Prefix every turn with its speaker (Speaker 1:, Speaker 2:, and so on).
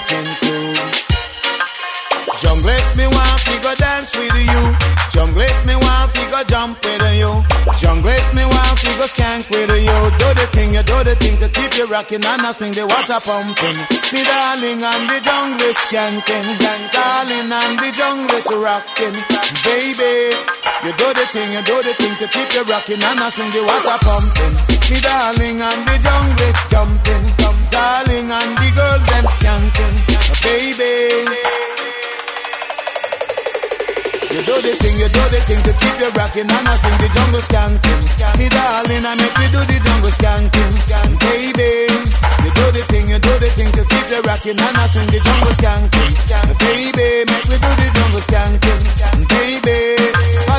Speaker 1: skanking too. Junglist me want to go dance with you. Junglist me want to go jump with you. Junglist me want to go skank with you. Do the thing, you do the thing to keep you rocking and I swing the water pumping. Me darling and the junglist skanking, darling and the junglist rocking. Baby, you do the thing to keep you rocking and I swing the water pumping. Me darling and the junglist jumping, darling and the girl them skanking. Baby, you do the thing to keep you rocking and I sing the jungle skanking. Me darling, I make you do the jungle skanking. Baby, you do the thing to keep you rocking and I sing the jungle skanking. Baby, make me do the jungle skanking. Baby.